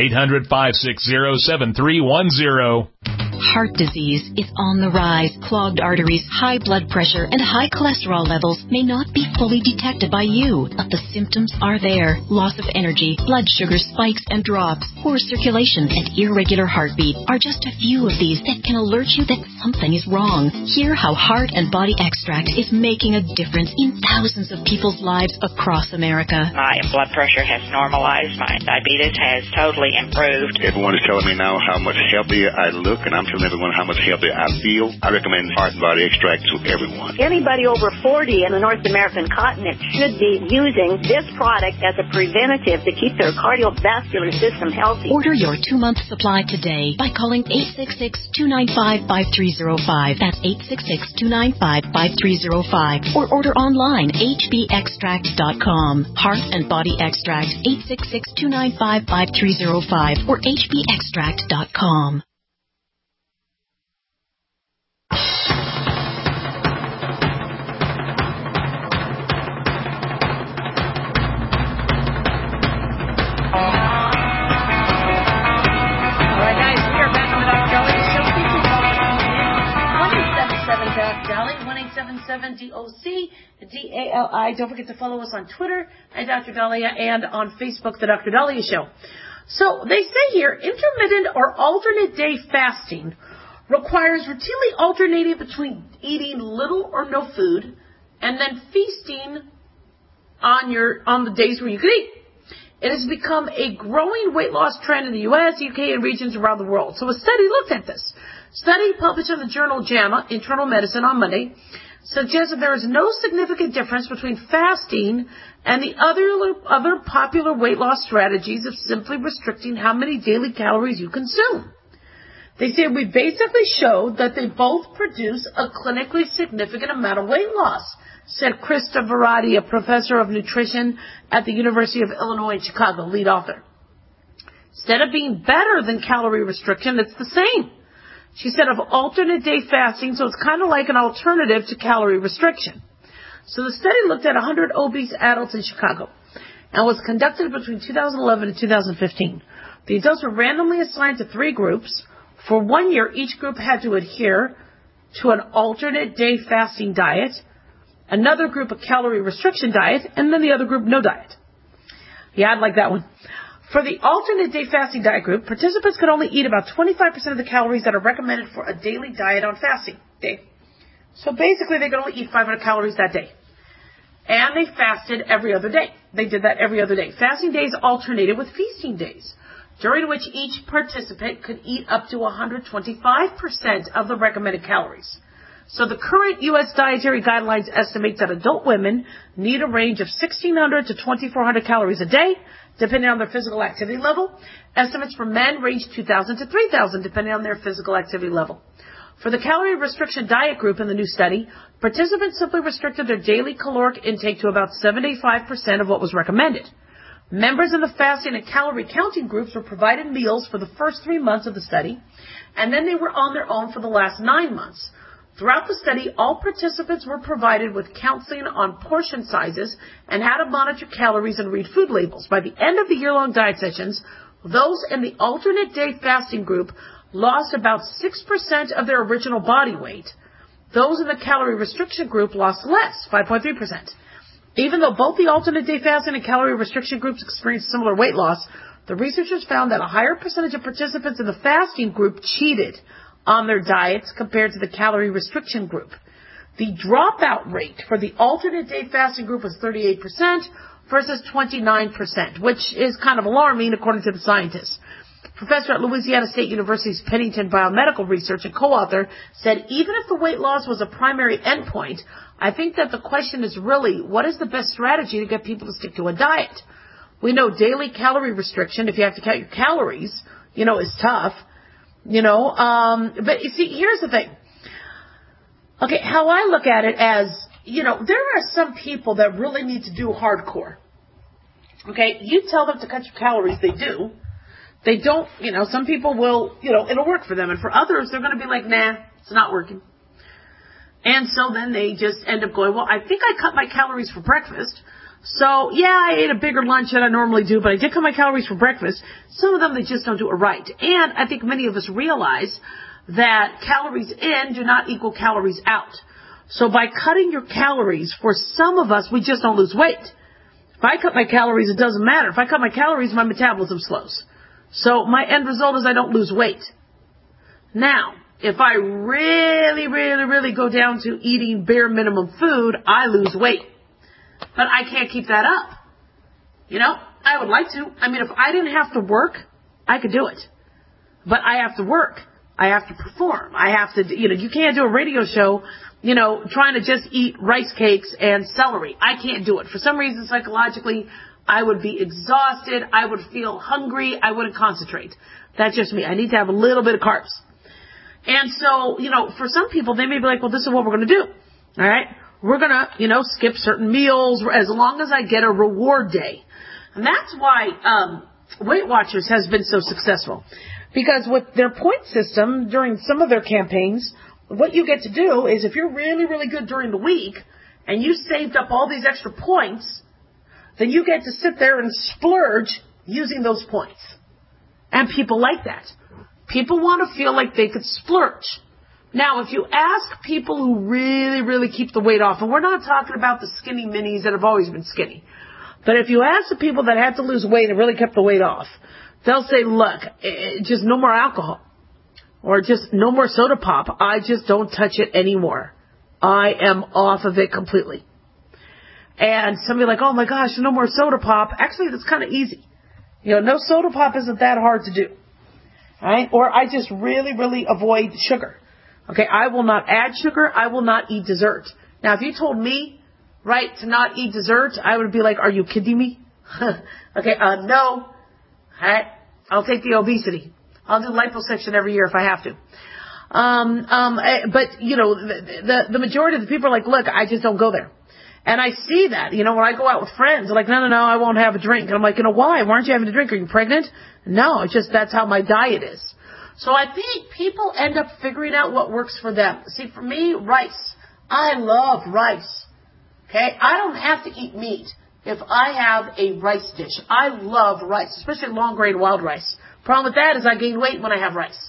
800-560-7310. Heart disease is on the rise. Clogged arteries, high blood pressure, and high cholesterol levels may not be fully detected by you, but the symptoms are there. Loss of energy, blood sugar spikes and drops, poor circulation, and irregular heartbeat are just a few of these that can alert you that something is wrong. Hear how Heart and Body Extract is making a difference in thousands of people's lives across America. My blood pressure has normalized. My diabetes has totally improved. Everyone is telling me now how much healthier I look, and I'm telling everyone how much healthier I feel. I recommend Heart and Body Extract to everyone. Anybody over 40 in the North American continent should be using this product as a preventative to keep their cardiovascular system healthy. Order your 2-month supply today by calling 866-295-5305. That's 866-295-5305. Or order online, hbextract.com. Heart and Body Extract, 866-295-5305 or hbextract.com. DOC, Don't forget to follow us on Twitter at Dr. Dahlia and on Facebook, The Dr. Dahlia Show. So they say here, intermittent or alternate day fasting requires routinely alternating between eating little or no food, and then feasting on the days where you could eat. It has become a growing weight loss trend in the U.S., UK, and regions around the world. So a study looked at this. Study published in the journal JAMA, Internal Medicine, on Monday, suggests that there is no significant difference between fasting and the other popular weight loss strategies of simply restricting how many daily calories you consume. They say we basically showed that they both produce a clinically significant amount of weight loss, said Krista Varady, a professor of nutrition at the University of Illinois in Chicago, lead author. Instead of being better than calorie restriction, it's the same. She said of alternate day fasting, so it's kind of like an alternative to calorie restriction. So the study looked at 100 obese adults in Chicago and was conducted between 2011 and 2015. The adults were randomly assigned to 3 groups. For 1 year, each group had to adhere to an alternate day fasting diet, another group a calorie restriction diet, and then the other group no diet. Yeah, I'd like that one. For the alternate day fasting diet group, participants could only eat about 25% of the calories that are recommended for a daily diet on fasting day. So basically, they could only eat 500 calories that day. And they fasted every other day. They did that every other day. Fasting days alternated with feasting days, during which each participant could eat up to 125% of the recommended calories. So the current U.S. dietary guidelines estimate that adult women need a range of 1,600 to 2,400 calories a day, depending on their physical activity level. Estimates for men range 2,000 to 3,000, depending on their physical activity level. For the calorie restriction diet group in the new study, participants simply restricted their daily caloric intake to about 75% of what was recommended. Members in the fasting and calorie counting groups were provided meals for the first 3 months of the study, and then they were on their own for the last 9 months. Throughout the study, all participants were provided with counseling on portion sizes and how to monitor calories and read food labels. By the end of the year-long diet sessions, those in the alternate day fasting group lost about 6% of their original body weight. Those in the calorie restriction group lost less, 5.3%. Even though both the alternate day fasting and calorie restriction groups experienced similar weight loss, the researchers found that a higher percentage of participants in the fasting group cheated on their diets compared to the calorie restriction group. The dropout rate for the alternate day fasting group was 38% versus 29%, which is kind of alarming according to the scientists. Professor at Louisiana State University's Pennington Biomedical Research and co-author said even if the weight loss was a primary endpoint, I think that the question is really what is the best strategy to get people to stick to a diet? We know daily calorie restriction, if you have to count your calories, is tough. But you see, here's the thing. Okay, how I look at it as, there are some people that really need to do hardcore. Okay, you tell them to cut your calories, they do. They don't, some people will, it'll work for them. And for others, they're going to be like, nah, it's not working. And so then they just end up going, well, I think I cut my calories for breakfast. So, yeah, I ate a bigger lunch than I normally do, but I did cut my calories for breakfast. Some of them, they just don't do it right. And I think many of us realize that calories in do not equal calories out. So by cutting your calories, for some of us, we just don't lose weight. If I cut my calories, it doesn't matter. If I cut my calories, my metabolism slows. So my end result is I don't lose weight. Now, if I really, really, really go down to eating bare minimum food, I lose weight. But I can't keep that up. I would like to. If I didn't have to work, I could do it. But I have to work. I have to perform. I have to, you can't do a radio show, trying to just eat rice cakes and celery. I can't do it. For some reason, psychologically, I would be exhausted. I would feel hungry. I wouldn't concentrate. That's just me. I need to have a little bit of carbs. And so, for some people, they may be like, well, this is what we're going to do. All right. We're going to, skip certain meals as long as I get a reward day. And that's why Weight Watchers has been so successful. Because with their point system during some of their campaigns, what you get to do is if you're really, really good during the week and you saved up all these extra points, then you get to sit there and splurge using those points. And people like that. People want to feel like they could splurge. Now, if you ask people who really, really keep the weight off, and we're not talking about the skinny minis that have always been skinny, but if you ask the people that had to lose weight and really kept the weight off, they'll say, look, just no more alcohol or just no more soda pop. I just don't touch it anymore. I am off of it completely. And somebody like, oh my gosh, no more soda pop. Actually, that's kind of easy. No soda pop isn't that hard to do. Right? Or I just really, really avoid sugar. Okay, I will not add sugar. I will not eat dessert. Now, if you told me, right, to not eat dessert, I would be like, are you kidding me? Okay, no. Alright, I'll take the obesity. I'll do liposuction every year if I have to. But, the majority of the people are like, look, I just don't go there. And I see that, when I go out with friends, they're like, no, I won't have a drink. And I'm like, why? Why aren't you having a drink? Are you pregnant? No, it's just that's how my diet is. So I think people end up figuring out what works for them. See, for me, rice. I love rice. Okay? I don't have to eat meat if I have a rice dish. I love rice, especially long-grain wild rice. Problem with that is I gain weight when I have rice.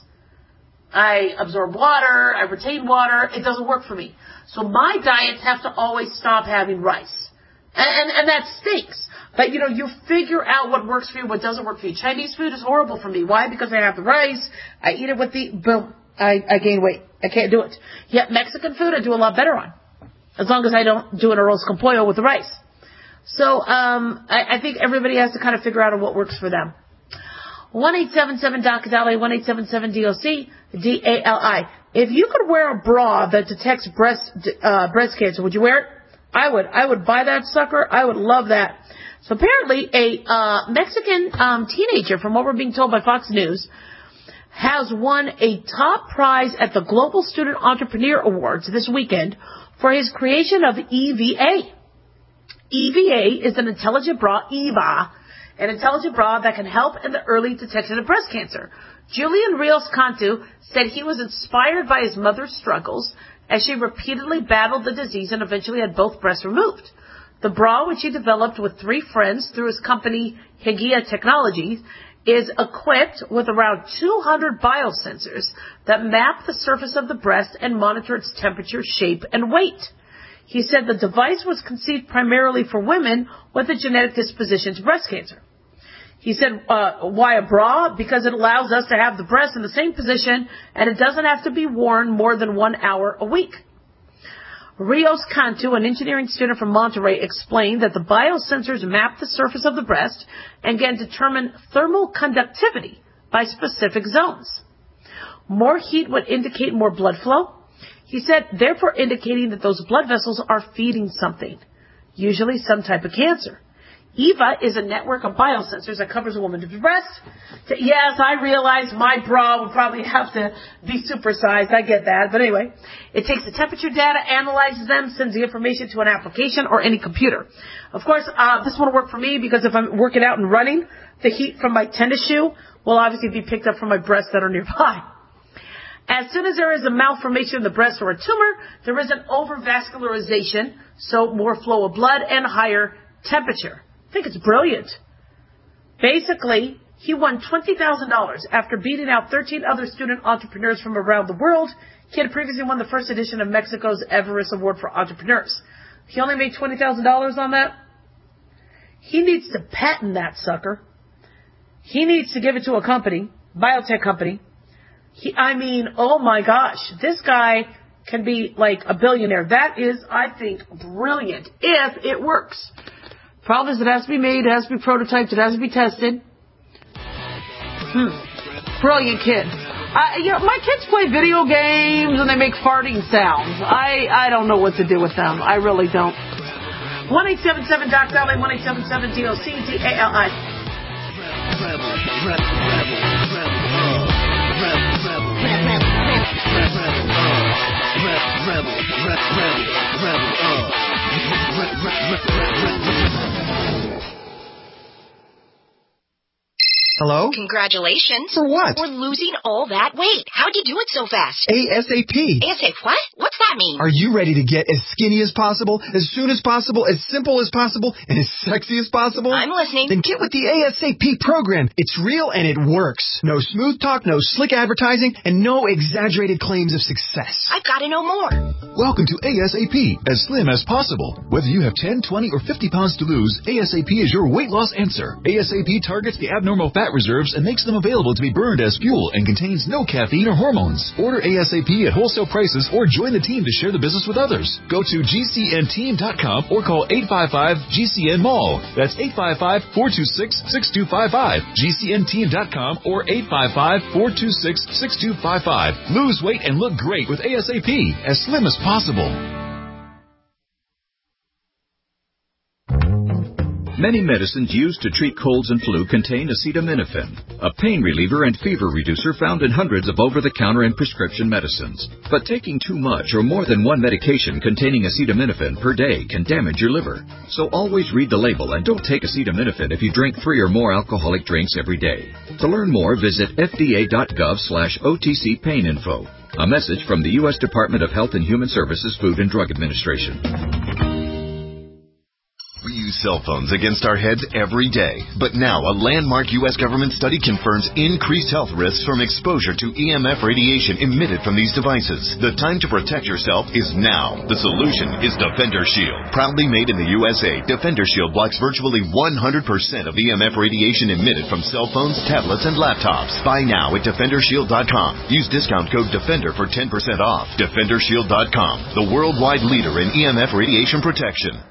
I absorb water, I retain water, it doesn't work for me. So my diets have to always stop having rice. And that stinks. But you figure out what works for you, what doesn't work for you. Chinese food is horrible for me. Why? Because I have the rice, I eat it with boom, I gain weight. I can't do it. Yet Mexican food I do a lot better on. As long as I don't do an arroz con pollo with the rice. So, I think everybody has to kind of figure out what works for them. 1-877-DOC-DALI, 1-877-DOC-DALI. If you could wear a bra that detects breast cancer, would you wear it? I would. I would buy that sucker. I would love that. So apparently a Mexican teenager, from what we're being told by Fox News, has won a top prize at the Global Student Entrepreneur Awards this weekend for his creation of EVA. EVA is an intelligent bra, EVA, an intelligent bra that can help in the early detection of breast cancer. Julian Rios Cantu said he was inspired by his mother's struggles as she repeatedly battled the disease and eventually had both breasts removed. The bra, which he developed with 3 friends through his company Hegia Technologies, is equipped with around 200 biosensors that map the surface of the breast and monitor its temperature, shape, and weight. He said the device was conceived primarily for women with a genetic disposition to breast cancer. He said, why a bra? Because it allows us to have the breast in the same position and it doesn't have to be worn more than 1 hour a week. Rios Cantu, an engineering student from Monterrey, explained that the biosensors map the surface of the breast and can determine thermal conductivity by specific zones. More heat would indicate more blood flow. He said, therefore indicating that those blood vessels are feeding something, usually some type of cancer. EVA is a network of biosensors that covers a woman's breast. Yes, I realize my bra would probably have to be supersized. I get that. But anyway, it takes the temperature data, analyzes them, sends the information to an application or any computer. Of course, this won't work for me because if I'm working out and running, the heat from my tennis shoe will obviously be picked up from my breasts that are nearby. As soon as there is a malformation in the breast or a tumor, there is an overvascularization, so more flow of blood and higher temperature. I think it's brilliant. Basically, he won $20,000 after beating out 13 other student entrepreneurs from around the world. He had previously won the first edition of Mexico's Everest Award for Entrepreneurs. He only made $20,000 on that. He needs to patent that sucker. He needs to give it to a company, biotech company. Oh my gosh, this guy can be like a billionaire. That is, I think, brilliant if it works. Problem is, it has to be made, it has to be prototyped, it has to be tested. Brilliant kid. My kids play video games and they make farting sounds. I don't know what to do with them. I really don't. 1-877-DOC-DALI, 1-877-DOC-DALI. Hello? Congratulations. For what? For losing all that weight. How'd you do it so fast? ASAP. ASAP what? What's that mean? Are you ready to get as skinny as possible, as soon as possible, as simple as possible, and as sexy as possible? I'm listening. Then get with the ASAP program. It's real and it works. No smooth talk, no slick advertising, and no exaggerated claims of success. I've got to know more. Welcome to ASAP, as slim as possible. Whether you have 10, 20, or 50 pounds to lose, ASAP is your weight loss answer. ASAP targets the abnormal fat fat reserves and makes them available to be burned as fuel and contains no caffeine or hormones. Order ASAP at wholesale prices or join the team to share the business with others. Go to GCNteam.com or call 855-GCN-MALL. That's 855-426-6255. GCNteam.com or 855-426-6255. Lose weight and look great with ASAP, as slim as possible. Many medicines used to treat colds and flu contain acetaminophen, a pain reliever and fever reducer found in hundreds of over-the-counter and prescription medicines. But taking too much or more than one medication containing acetaminophen per day can damage your liver. So always read the label and don't take acetaminophen if you drink 3 or more alcoholic drinks every day. To learn more, visit fda.gov/OTC pain info. A message from the U.S. Department of Health and Human Services Food and Drug Administration. We use cell phones against our heads every day, but now a landmark U.S. government study confirms increased health risks from exposure to EMF radiation emitted from these devices. The time to protect yourself is now. The solution is Defender Shield. Proudly made in the USA, Defender Shield blocks virtually 100% of EMF radiation emitted from cell phones, tablets, and laptops. Buy now at DefenderShield.com. Use discount code DEFENDER for 10% off. DefenderShield.com, the worldwide leader in EMF radiation protection.